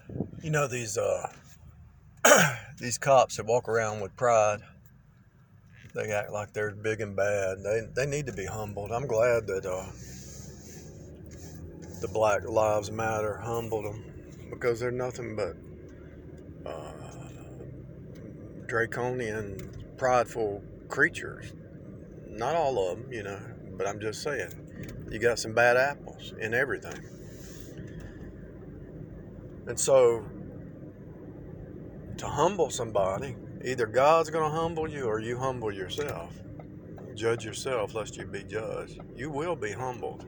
You know these cops that walk around with pride, they act like they're big and bad. They need to be humbled. I'm glad that the Black Lives Matter humbled them, because they're nothing but draconian, prideful creatures. Not all of them, but I'm just saying, you got some bad apples in everything. And so, to humble somebody, either God's going to humble you or you humble yourself. Judge yourself lest you be judged. You will be humbled.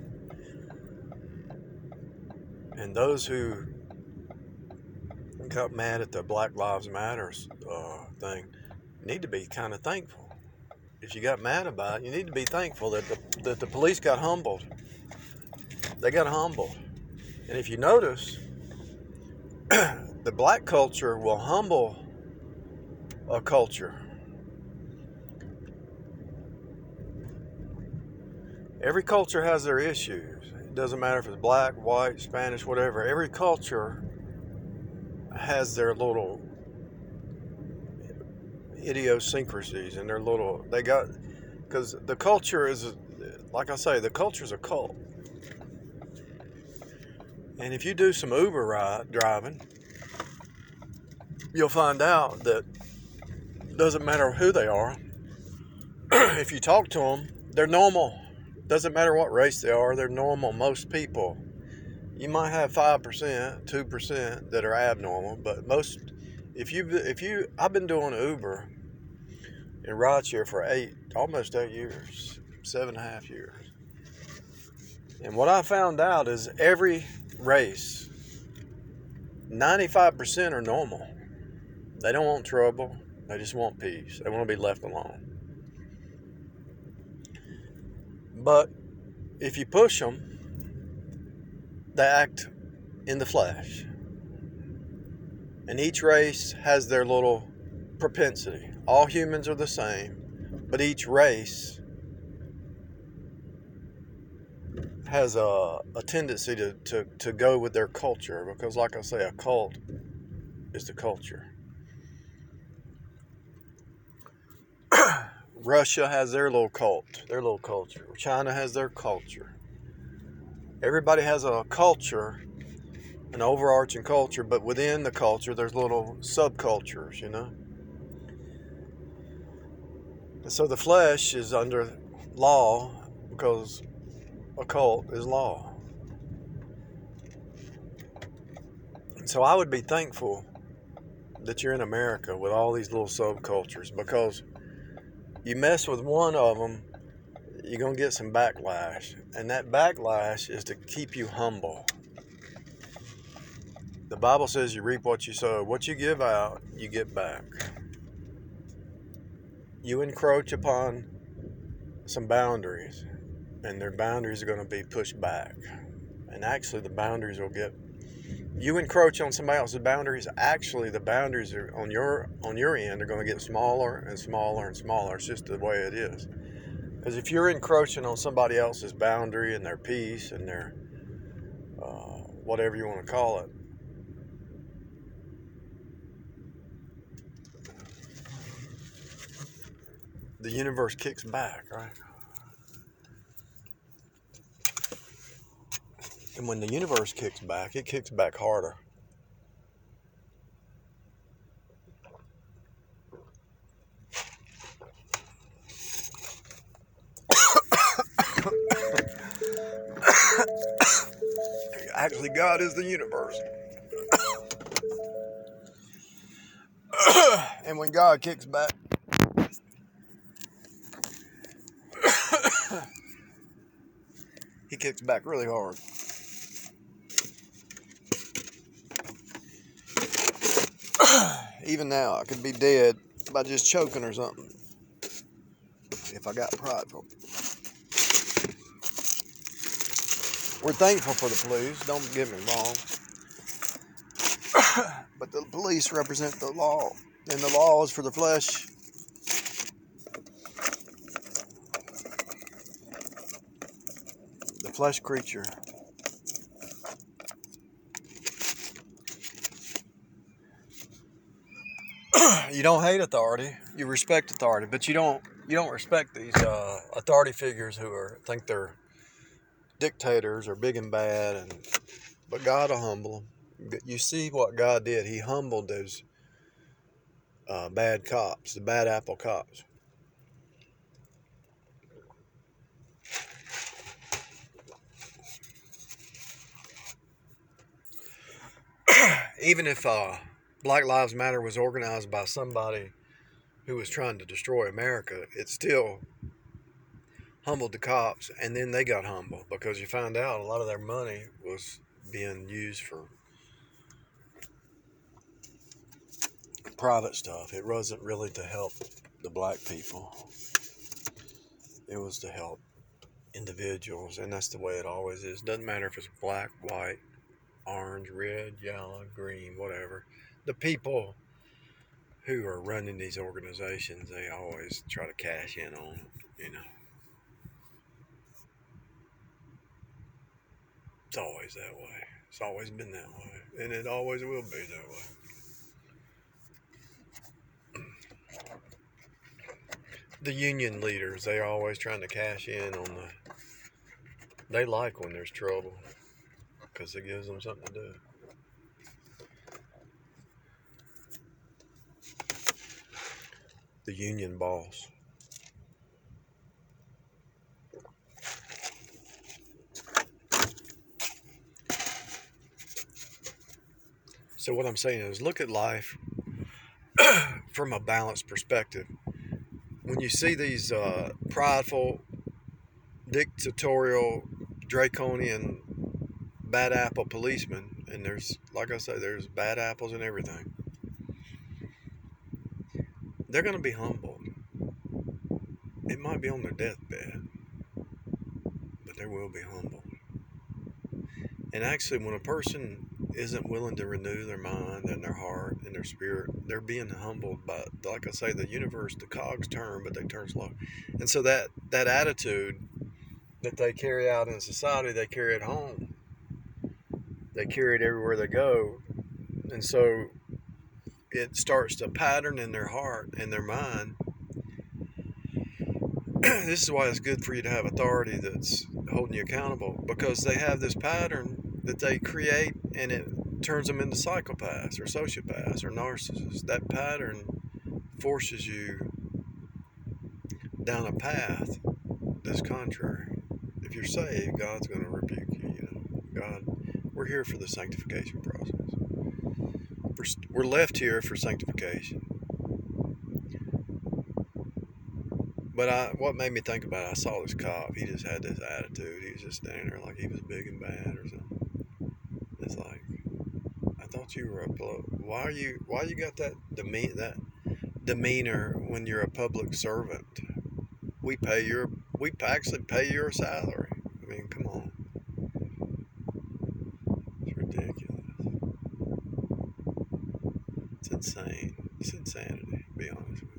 And those who got mad at the Black Lives Matter thing need to be kind of thankful. If you got mad about it, you need to be thankful that the police got humbled. They got humbled. And if you notice, the black culture will humble a culture. Every culture has their issues. It doesn't matter if it's black, white, Spanish, whatever. Every culture has their little idiosyncrasies and because the culture is, like I say, the culture's a cult. And if you do some Uber driving, you'll find out that it doesn't matter who they are. If you talk to them, they're normal. Doesn't matter what race they are, they're normal. Most people. You might have 5%, 2% that are abnormal, but most, I've been doing Uber in rideshare for almost 8 years, 7.5 years. And what I found out is every race, 95% are normal. They don't want trouble. They just want peace. They want to be left alone. But if you push them, they act in the flesh. And each race has their little propensity. All humans are the same, but each race has a tendency to go with their culture, because, like I say, a cult is the culture. Russia has their little cult, their little culture. China has their culture. Everybody has a culture, an overarching culture, but within the culture, there's little subcultures, And so the flesh is under law because a cult is law. And so I would be thankful that you're in America with all these little subcultures, because you mess with one of them, you're going to get some backlash. And that backlash is to keep you humble. The Bible says you reap what you sow. What you give out, you get back. You encroach upon some boundaries, and their boundaries are going to be pushed back. And actually, the boundaries will get... You encroach on somebody else's boundaries, actually the boundaries are on your end are going to get smaller and smaller and smaller. It's just the way it is. Because if you're encroaching on somebody else's boundary and their peace and their whatever you want to call it, the universe kicks back, right? And when the universe kicks back, it kicks back harder. Actually, God is the universe. And when God kicks back, he kicks back really hard. Even now, I could be dead by just choking or something if I got prideful. We're thankful for the police, don't get me wrong. But the police represent the law, and the law is for the flesh. The flesh creature. You don't hate authority. You respect authority, but you don't respect these authority figures who think they're dictators or big and bad. But God will humble them. You see what God did. He humbled those bad cops, the bad apple cops. Even if Black Lives Matter was organized by somebody who was trying to destroy America, it still humbled the cops, and then they got humbled because you found out a lot of their money was being used for private stuff. It wasn't really to help the black people. It was to help individuals, and that's the way it always is. Doesn't matter if it's black, white, orange, red, yellow, green, whatever. The people who are running these organizations, they always try to cash in on it, It's always that way. It's always been that way, and it always will be that way. The union leaders, they're always trying to cash in on they like when there's trouble because it gives them something to do. The union boss. So what I'm saying is look at life from a balanced perspective. When you see these prideful, dictatorial, draconian, bad apple policemen, and there's, like I say, there's bad apples and everything, they're going to be humbled. It might be on their deathbed, but they will be humbled. And actually, when a person isn't willing to renew their mind and their heart and their spirit, they're being humbled by, like I say, the universe, the cogs turn, but they turn slow. And so that attitude that they carry out in society, they carry it home. They carry it everywhere they go. And so it starts to pattern in their heart and their mind. This is why it's good for you to have authority that's holding you accountable, because they have this pattern that they create, and it turns them into psychopaths or sociopaths or narcissists. That pattern forces you down a path that's contrary. If you're saved, God's going to rebuke you. God, we're here for the sanctification process. We're left here for sanctification. But what made me think about it, I saw this cop. He just had this attitude. He was just standing there like he was big and bad or something. It's like, I thought you were why you got that demeanor when you're a public servant? We actually pay your salary. I mean, come on. It's ridiculous. It's insane. It's insanity, to be honest with you.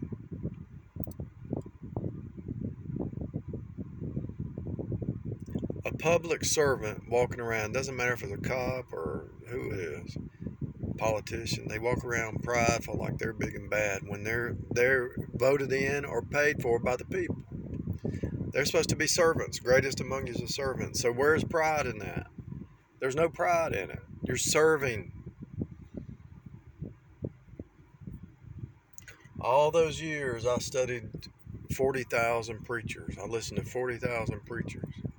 A public servant walking around, doesn't matter if it's a cop or who it is, politician, they walk around prideful like they're big and bad when they're voted in or paid for by the people. They're supposed to be servants. Greatest among you is a servant. So where's pride in that? There's no pride in it. You're serving. All those years I studied 40,000 preachers. I listened to 40,000 preachers.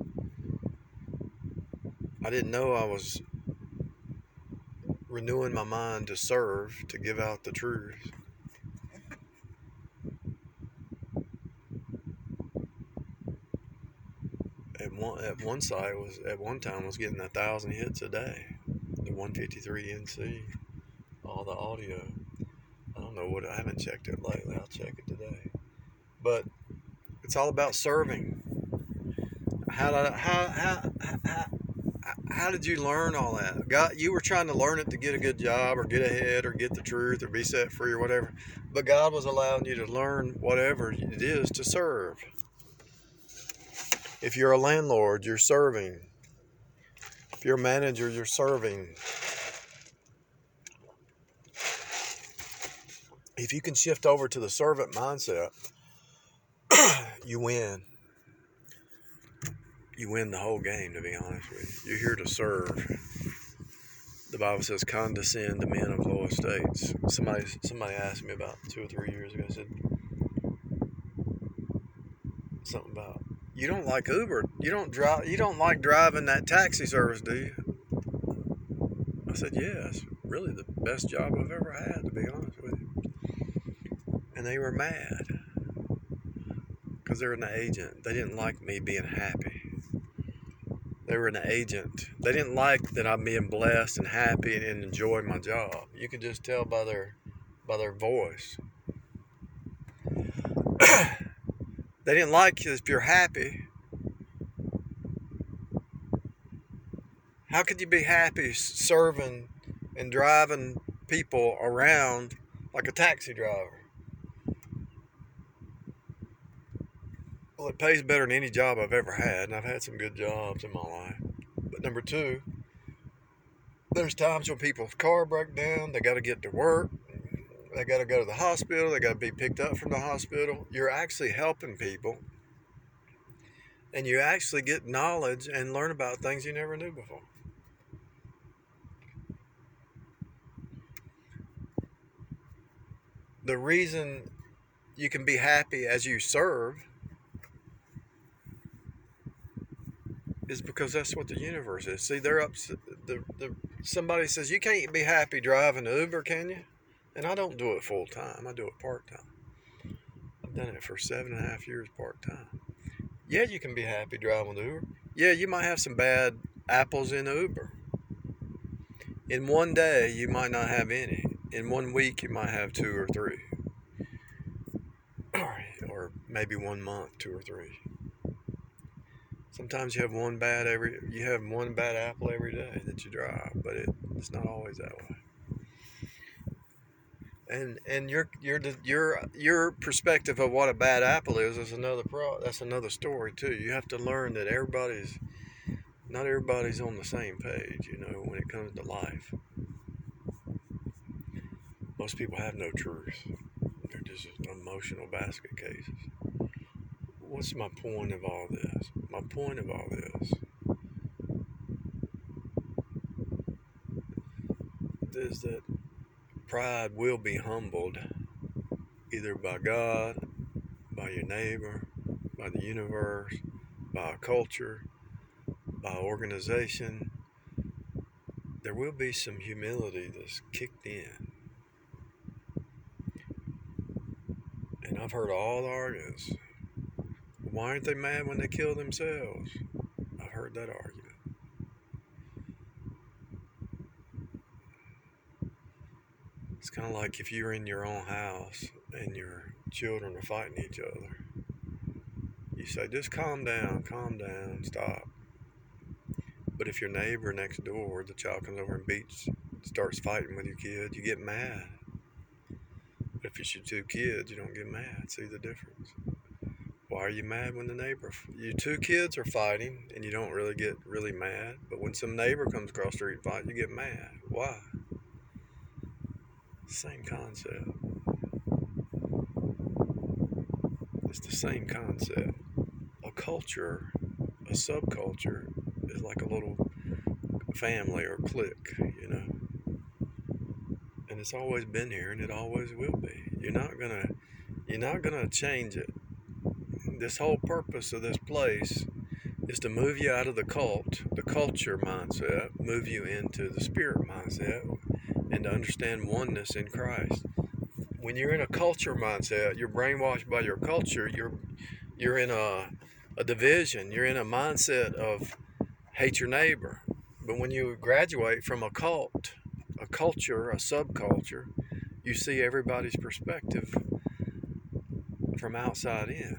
I didn't know I was renewing my mind to serve, to give out the truth. At one site at one time was getting 1,000 hits a day. The 153 NC, all the audio. I don't know I haven't checked it lately. I'll check it today. But it's all about serving. How did you learn all that? God, you were trying to learn it to get a good job or get ahead or get the truth or be set free or whatever. But God was allowing you to learn whatever it is to serve. If you're a landlord, you're serving. If you're a manager, you're serving. If you can shift over to the servant mindset, you win. You win the whole game, to be honest with you. You're here to serve. The Bible says, condescend to men of low estates. Somebody asked me about 2 or 3 years ago, said something about, you don't like Uber. You don't like driving that taxi service, do you? I said, yeah, it's really the best job I've ever had, to be honest with you. And they were mad because they're an agent. They didn't like me being happy. They were an agent. They didn't like that I'm being blessed and happy and enjoying my job. You could just tell by their voice. They didn't like you if you're happy. How could you be happy serving and driving people around like a taxi driver? Well, it pays better than any job I've ever had, and I've had some good jobs in my life. But number two, there's times when people's car break down, they got to get to work, they got to go to the hospital, they got to be picked up from the hospital. You're actually helping people, and you actually get knowledge and learn about things you never knew before. The reason you can be happy as you serve is because that's what the universe is. See, they're up. Somebody says you can't be happy driving Uber, can you? And I don't do it full time. I do it part time. I've done it for 7.5 years part time. Yeah, you can be happy driving Uber. Yeah, you might have some bad apples in Uber. In one day, you might not have any. In 1 week, you might have 2 or 3. Or maybe 1 month, 2 or 3. Sometimes you have one bad apple every day that you drive, but it's not always that way. And your perspective of what a bad apple is that's another story too. You have to learn that not everybody's on the same page, when it comes to life. Most people have no truth. They're just emotional basket cases. What's my point of all this? My point of all this is that pride will be humbled either by God, by your neighbor, by the universe, by a culture, by an organization. There will be some humility that's kicked in. And I've heard all the arguments. Why aren't they mad when they kill themselves? I've heard that argument. It's kind of like if you're in your own house and your children are fighting each other. You say, just calm down, stop. But if your neighbor next door, the child comes over and starts fighting with your kid, you get mad. But if it's your 2 kids, you don't get mad. See the difference? Why are you mad when your 2 kids are fighting and you don't really get really mad? But when some neighbor comes across the street and fights, you get mad. Why? Same concept. It's the same concept. A culture, a subculture, is like a little family or clique, And it's always been here, and it always will be. You're not gonna change it. This whole purpose of this place is to move you out of the culture mindset, move you into the spirit mindset, and to understand oneness in Christ. When you're in a culture mindset, you're brainwashed by your culture. You're in a division. You're in a mindset of hate your neighbor. But when you graduate from a culture, a subculture, you see everybody's perspective from outside in.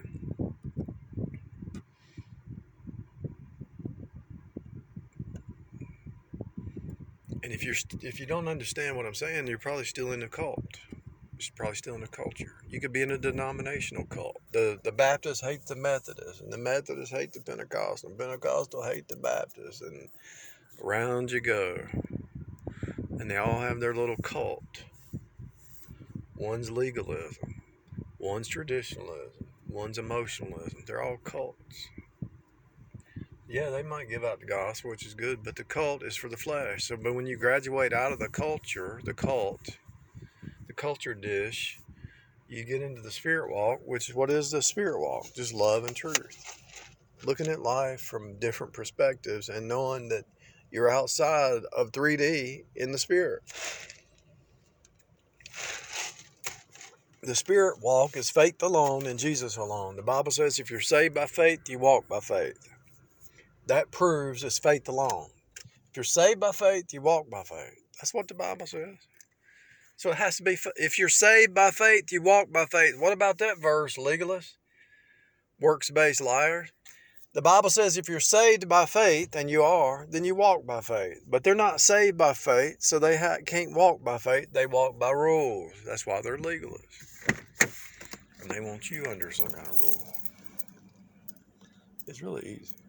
And if you don't understand what I'm saying, you're probably still in the cult. You're probably still in the culture. You could be in a denominational cult. The Baptists hate the Methodists, and the Methodists hate the Pentecostal, and Pentecostal hate the Baptists, and around you go. And they all have their little cult. One's legalism. One's traditionalism. One's emotionalism. They're all cults. Yeah, they might give out the gospel, which is good, but the cult is for the flesh. So, but when you graduate out of the culture dish, you get into the spirit walk, which is what is the spirit walk? Just love and truth. Looking at life from different perspectives and knowing that you're outside of 3D in the spirit. The spirit walk is faith alone and Jesus alone. The Bible says if you're saved by faith, you walk by faith. That proves it's faith alone. If you're saved by faith, you walk by faith. That's what the Bible says. So it has to be, if you're saved by faith, you walk by faith. What about that verse, legalists? Works-based liars. The Bible says if you're saved by faith, and you are, then you walk by faith. But they're not saved by faith, so they can't walk by faith. They walk by rules. That's why they're legalists. And they want you under some kind of rule. It's really easy.